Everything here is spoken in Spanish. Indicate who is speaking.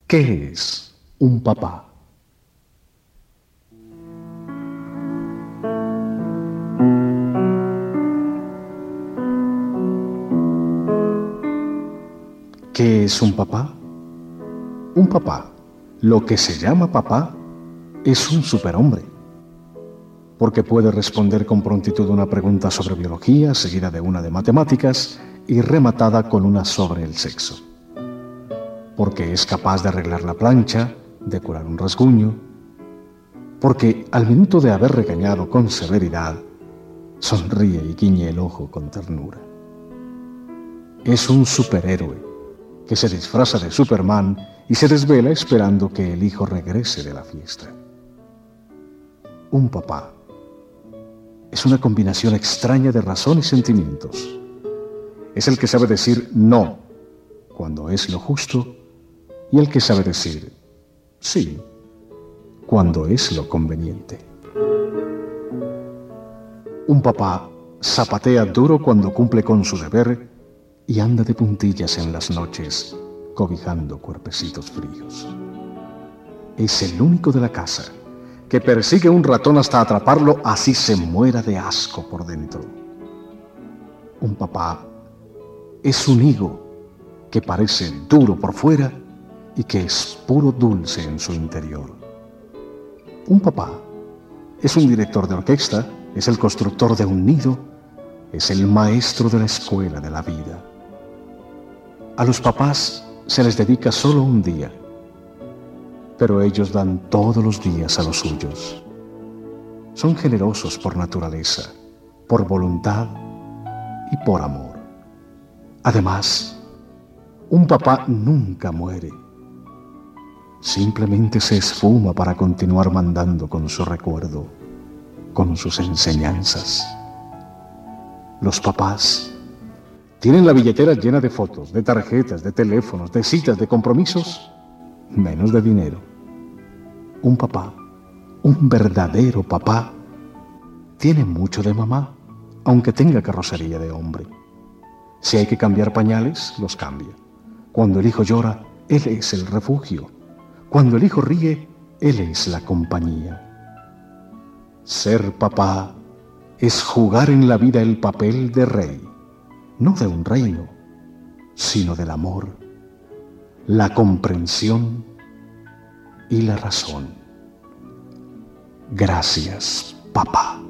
Speaker 1: ¿Qué es un papá? ¿Qué es un papá? Un papá, lo que se llama papá, es un superhombre, porque puede responder con prontitud una pregunta sobre biología, seguida de una de matemáticas y rematada con una sobre el sexo. Porque es capaz de arreglar la plancha, de curar un rasguño, porque al minuto de haber regañado con severidad, sonríe y guiñe el ojo con ternura. Es un superhéroe que se disfraza de Superman y se desvela esperando que el hijo regrese de la fiesta. Un papá es una combinación extraña de razón y sentimientos. Es el que sabe decir no cuando es lo justo y el que sabe decir sí cuando es lo conveniente. Un papá zapatea duro cuando cumple con su deber y anda de puntillas en las noches cobijando cuerpecitos fríos. Es el único de la casa que persigue un ratón hasta atraparlo, así se muera de asco por dentro. Un papá es un higo que parece duro por fuera y que es puro dulce en su interior. Un papá es un director de orquesta, es el constructor de un nido, es el maestro de la escuela de la vida. A los papás se les dedica solo un día, pero ellos dan todos los días a los suyos. Son generosos por naturaleza, por voluntad y por amor. Además, un papá nunca muere. Simplemente se esfuma para continuar mandando con su recuerdo, con sus enseñanzas. Los papás tienen la billetera llena de fotos, de tarjetas, de teléfonos, de citas, de compromisos, menos de dinero. Un papá, un verdadero papá, tiene mucho de mamá, aunque tenga carrocería de hombre. Si hay que cambiar pañales, los cambia. Cuando el hijo llora, él es el refugio. Cuando el hijo ríe, él es la compañía. Ser papá es jugar en la vida el papel de rey, no de un reino, sino del amor, la comprensión y la razón. Gracias, papá.